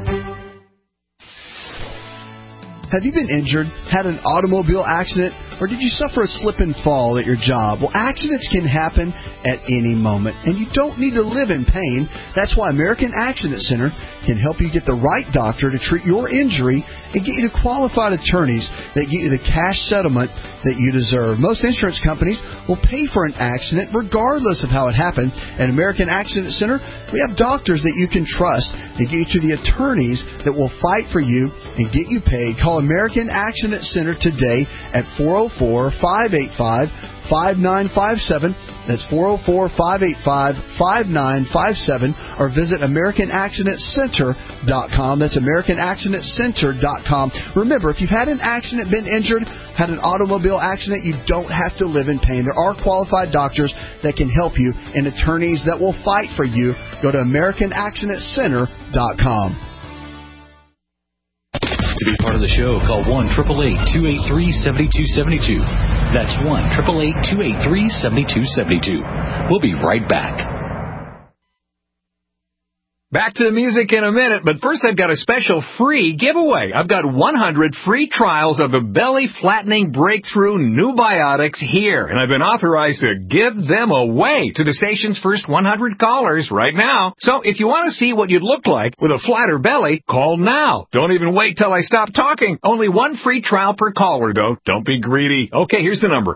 Have you been injured, had an automobile accident, or did you suffer a slip and fall at your job? Well, accidents can happen at any moment, and you don't need to live in pain. That's why American Accident Center can help you get the right doctor to treat your injury and get you to qualified attorneys that get you the cash settlement that you deserve. Most insurance companies will pay for an accident regardless of how it happened. At American Accident Center, we have doctors that you can trust. They get you to the attorneys that will fight for you and get you paid. Call American Accident Center today at 404-585-5957. That's 404-585-5957, or visit AmericanAccidentCenter.com. That's AmericanAccidentCenter.com. Remember, if you've had an accident, been injured, had an automobile accident, you don't have to live in pain. There are qualified doctors that can help you and attorneys that will fight for you. Go to AmericanAccidentCenter.com. To be part of the show, call 1-888-283-7272. That's 1-888-283-7272. We'll be right back. Back to the music in a minute, but first I've got a special free giveaway. I've got 100 free trials of the belly-flattening breakthrough New Biotics here, and I've been authorized to give them away to the station's first 100 callers right now. So if you want to see what you'd look like with a flatter belly, call now. Don't even wait till I stop talking. Only one free trial per caller, though. Don't be greedy. Okay, here's the number.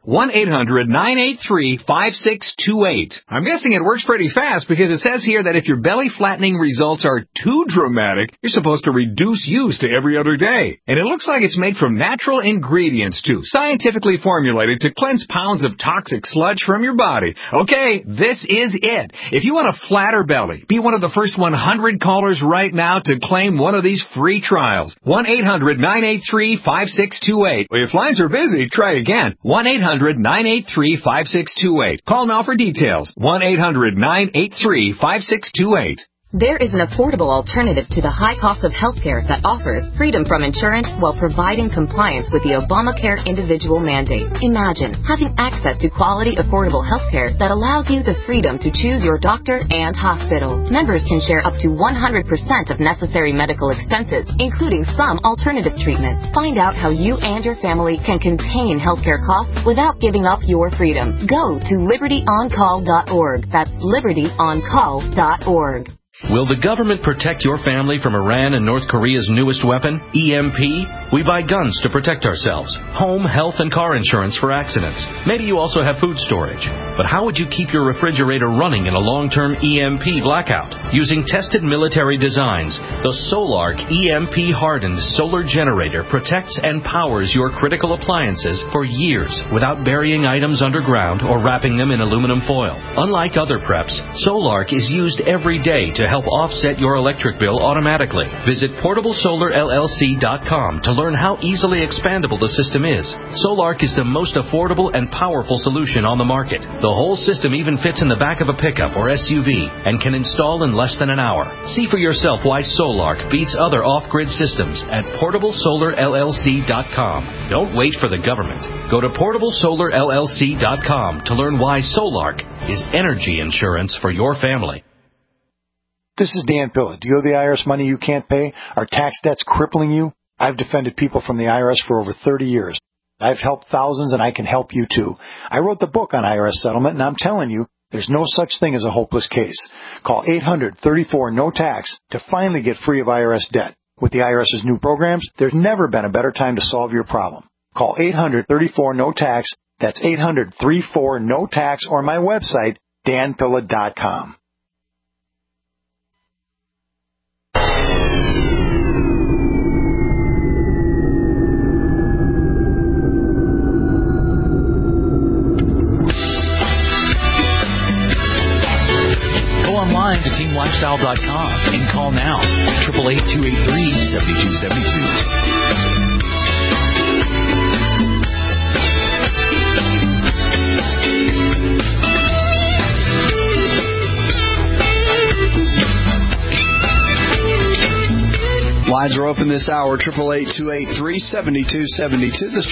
1-800-983-5628. I'm guessing it works pretty fast because it says here that if your belly-flattening results are too dramatic, you're supposed to reduce use to every other day. And it looks like it's made from natural ingredients, too, scientifically formulated to cleanse pounds of toxic sludge from your body. Okay, this is it. If you want a flatter belly, be one of the first 100 callers right now to claim one of these free trials. 1-800-983-5628. If lines are busy, try again. 1-800-983-5628. Call now for details. 1-800-983-5628. There is an affordable alternative to the high cost of healthcare that offers freedom from insurance while providing compliance with the Obamacare individual mandate. Imagine having access to quality, affordable healthcare that allows you the freedom to choose your doctor and hospital. Members can share up to 100% of necessary medical expenses, including some alternative treatments. Find out how you and your family can contain healthcare costs without giving up your freedom. Go to libertyoncall.org. That's libertyoncall.org. Will the government protect your family from Iran and North Korea's newest weapon, EMP? We buy guns to protect ourselves, home, health, and car insurance for accidents. Maybe you also have food storage. But how would you keep your refrigerator running in a long-term EMP blackout? Using tested military designs, the Solark EMP-hardened solar generator protects and powers your critical appliances for years without burying items underground or wrapping them in aluminum foil. Unlike other preps, Solark is used every day to help offset your electric bill automatically. Visit PortableSolarLLC.com to learn how easily expandable the system is. Solark is the most affordable and powerful solution on the market. The whole system even fits in the back of a pickup or SUV and can install in less than an hour. See for yourself why Solark beats other off-grid systems at PortableSolarLLC.com. Don't wait for the government. Go to PortableSolarLLC.com to learn why Solark is energy insurance for your family. This is Dan Pilla. Do you owe the IRS money you can't pay? Are tax debts crippling you? I've defended people from the IRS for over 30 years. I've helped thousands, and I can help you too. I wrote the book on IRS settlement, and I'm telling you, there's no such thing as a hopeless case. Call 800-34-NO-TAX to finally get free of IRS debt. With the IRS's new programs, there's never been a better time to solve your problem. Call 800-34-NO-TAX. That's 800-34-NO-TAX, or my website, danpilla.com. Online to teamlifestyle.com and call now 888-283-7272. Lines are open this hour, 888-283-7272. That's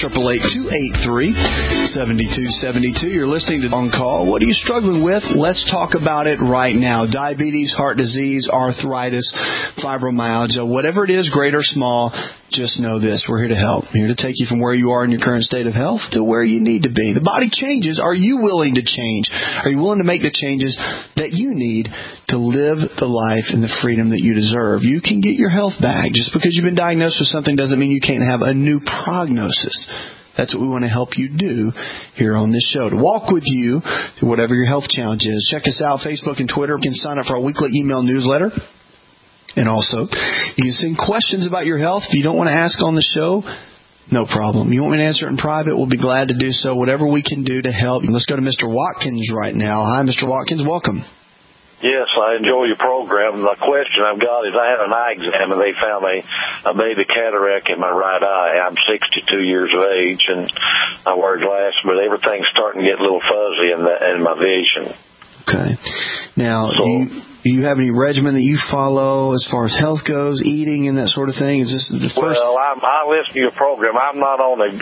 888-283-7272. You're listening to On Call. What are you struggling with? Let's talk about it right now. Diabetes, heart disease, arthritis, fibromyalgia, whatever it is, great or small, just know this. We're here to help. We're here to take you from where you are in your current state of health to where you need to be. The body changes. Are you willing to change? Are you willing to make the changes that you need to live the life and the freedom that you deserve? You can get your health back. Just because you've been diagnosed with something doesn't mean you can't have a new prognosis. That's what we want to help you do here on this show, to walk with you through whatever your health challenge is. Check us out, Facebook and Twitter. You can sign up for our weekly email newsletter. And also, you can send questions about your health. If you don't want to ask on the show, no problem. You want me to answer it in private, we'll be glad to do so. Whatever we can do to help. Let's go to Mr. Watkins right now. Hi, Mr. Watkins. Welcome. Yes, I enjoy your program. The question I've got is I had an eye exam and they found a baby cataract in my right eye. I'm 62 years of age and I wear glasses, but everything's starting to get a little fuzzy in my vision. Okay. Now, do you have any regimen that you follow as far as health goes, eating and that sort of thing? Is this the first? Well, I listen to your program. I'm not on a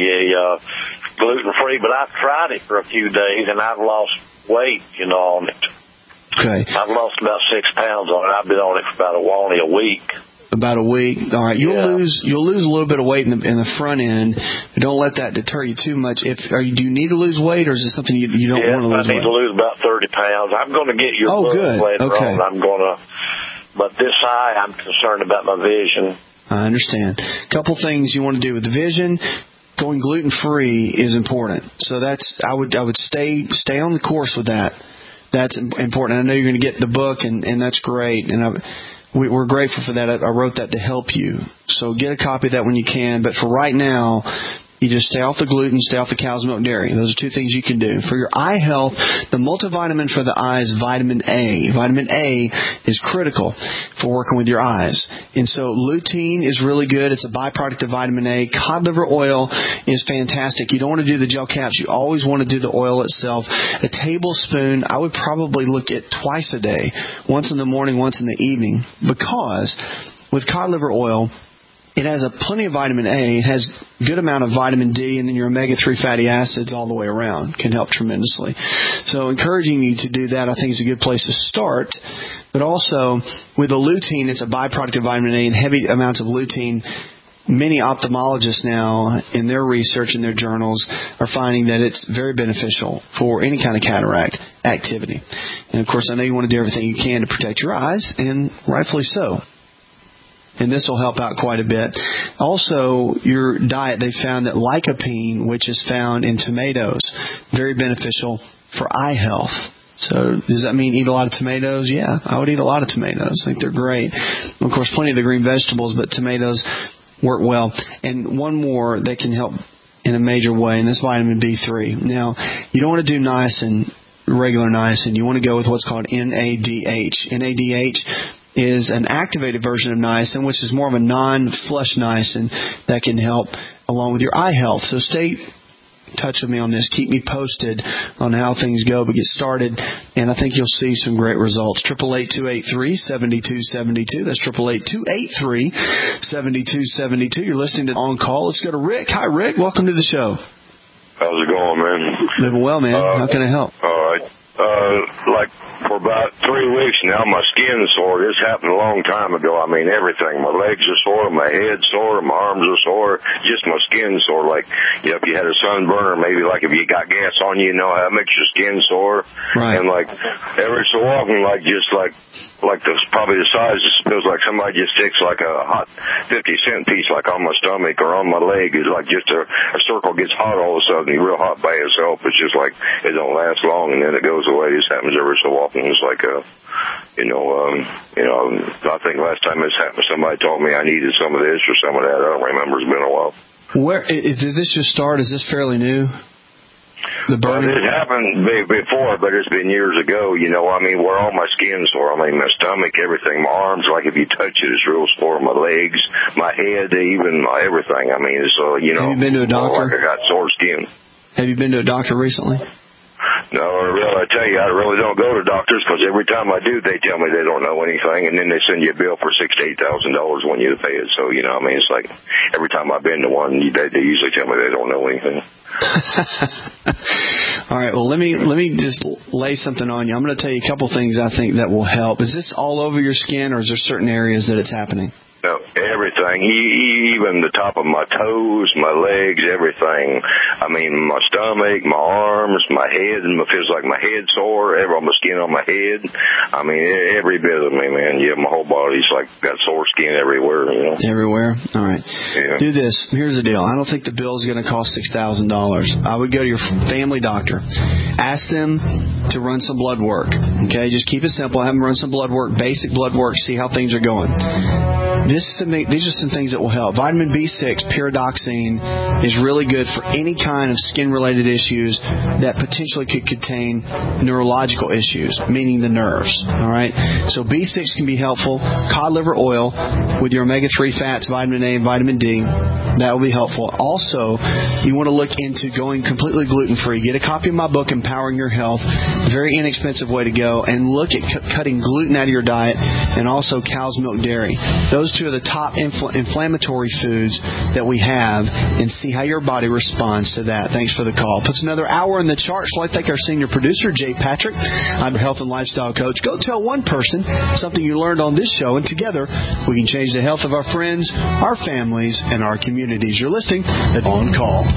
gluten-free, but I've tried it for a few days and I've lost weight, on it. Okay. I've lost about 6 pounds on it. I've been on it for only a week. About a week. All right. You'll lose a little bit of weight in the front end. But don't let that deter you too much. Do you need to lose weight, or is it something you don't want to lose? I need to lose about 30 pounds. I'm going to get your book later on. But this eye, I'm concerned about my vision. I understand. A couple things you want to do with the vision. Going gluten-free is important. So I would stay on the course with that. That's important. I know you're going to get the book, and that's great. And we're grateful for that. I wrote that to help you. So get a copy of that when you can. But for right now, you just stay off the gluten, stay off the cow's milk dairy. Those are two things you can do. For your eye health, the multivitamin for the eye is vitamin A. Vitamin A is critical for working with your eyes. And so lutein is really good. It's a byproduct of vitamin A. Cod liver oil is fantastic. You don't want to do the gel caps. You always want to do the oil itself. A tablespoon, I would probably look at twice a day. Once in the morning, once in the evening. Because with cod liver oil, it has plenty of vitamin A. It has a good amount of vitamin D, and then your omega-3 fatty acids all the way around can help tremendously. So encouraging you to do that, I think, is a good place to start. But also, with the lutein, it's a byproduct of vitamin A, and heavy amounts of lutein. Many ophthalmologists now, in their research in their journals, are finding that it's very beneficial for any kind of cataract activity. And, of course, I know you want to do everything you can to protect your eyes, and rightfully so. And this will help out quite a bit. Also, your diet, they found that lycopene, which is found in tomatoes, very beneficial for eye health. So does that mean eat a lot of tomatoes? Yeah, I would eat a lot of tomatoes. I think they're great. Of course, plenty of the green vegetables, but tomatoes work well. And one more that can help in a major way, and that's vitamin B3. Now, you don't want to do niacin, regular niacin. You want to go with what's called NADH. NADH is an activated version of niacin, which is more of a non-flush niacin that can help along with your eye health. So stay in touch with me on this. Keep me posted on how things go, but get started, and I think you'll see some great results. 888-283-7272. That's 888-283-7272. You're listening to On Call. Let's go to Rick. Hi, Rick. Welcome to the show. How's it going, man? Living well, man. How can I help? All right. Like for about 3 weeks now, my skin's sore. This happened a long time ago. I mean, everything. My legs are sore, my head's sore, my arms are sore. Just my skin's sore. Like, you know, if you had a sunburn, or maybe like if you got gas on you, you know how it makes your skin sore. Right. And like every so often, like probably the size, it feels like somebody just sticks like a hot 50-cent piece like on my stomach or on my leg. It's like just a circle gets hot all of a sudden, real hot by itself. It's just like it don't last long and then it goes away. This happens every so often. It's like I think last time this happened, somebody told me I needed some of this or some of that. I don't remember. It's been a while. Did this just start? Is this fairly new? The burning? Well, it happened before, but it's been years ago. You know, I mean, where all my skin's sore. I mean, my stomach, everything, my arms. Like if you touch it, it's real sore. My legs, my head, even everything. I mean, so you know. Have you been to a doctor? Like I got sore skin. Have you been to a doctor recently? No, I tell you, I really don't go to doctors because every time I do, they tell me they don't know anything, and then they send you a bill for $6,000 to $8,000 when you pay it. So, you know, I mean, it's like every time I've been to one, they usually tell me they don't know anything. All right, well, let me just lay something on you. I'm going to tell you a couple things I think that will help. Is this all over your skin, or is there certain areas that it's happening? No, everything, even the top of my toes, my legs, everything. I mean, my stomach, my arms, my head, and it feels like my head's sore, all my skin on my head. I mean, every bit of me, man. Yeah, my whole body's like got sore skin everywhere, you know. Everywhere? All right. Yeah. Do this. Here's the deal. I don't think the bill is going to cost $6,000. I would go to your family doctor. Ask them to run some blood work. Okay? Just keep it simple. Have them run some blood work, basic blood work, see how things are going. These are some things that will help. Vitamin B6, pyridoxine, is really good for any kind of skin-related issues that potentially could contain neurological issues, meaning the nerves. All right? So B6 can be helpful. Cod liver oil with your omega-3 fats, vitamin A and vitamin D, that will be helpful. Also, you want to look into going completely gluten-free. Get a copy of my book, Empowering Your Health. Very inexpensive way to go. And look at cutting gluten out of your diet and also cow's milk dairy. Those two are the top inflammatory foods that we have, and see how your body responds to that. Thanks for the call. Puts another hour in the charts. So I thank our senior producer, Jay Patrick. I'm your health and lifestyle coach. Go tell one person something you learned on this show, and together we can change the health of our friends, our families, and our communities. You're listening at On Call.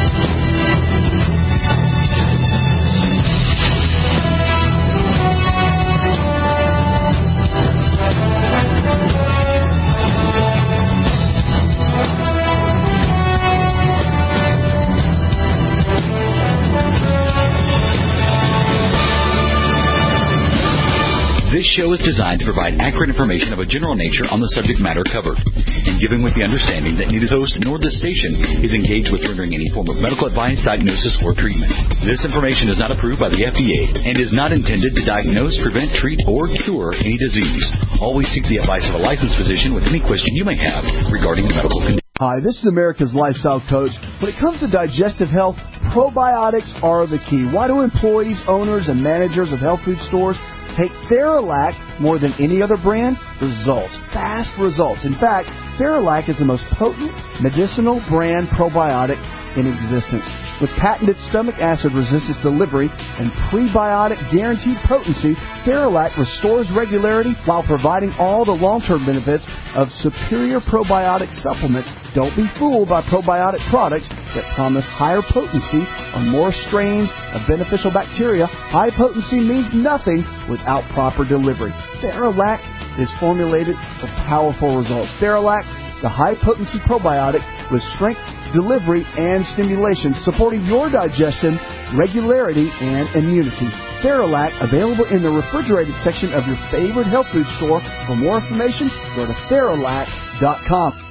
This show is designed to provide accurate information of a general nature on the subject matter covered, and given with the understanding that neither the host nor the station is engaged with rendering any form of medical advice, diagnosis, or treatment. This information is not approved by the FDA and is not intended to diagnose, prevent, treat, or cure any disease. Always seek the advice of a licensed physician with any question you may have regarding a medical condition. Hi, this is America's Lifestyle Coach. When it comes to digestive health, probiotics are the key. Why do employees, owners, and managers of health food stores take Theralac more than any other brand? Results. Fast results. In fact, Theralac is the most potent medicinal brand probiotic in existence. With patented stomach acid resistance delivery and prebiotic guaranteed potency, Theralac restores regularity while providing all the long-term benefits of superior probiotic supplements. Don't be fooled by probiotic products that promise higher potency on more strains of beneficial bacteria. High potency means nothing without proper delivery. Theralac is formulated for powerful results. Theralac, the high-potency probiotic with strength, delivery, and stimulation, supporting your digestion, regularity, and immunity. Theralac, available in the refrigerated section of your favorite health food store. For more information, go to Theralac.com.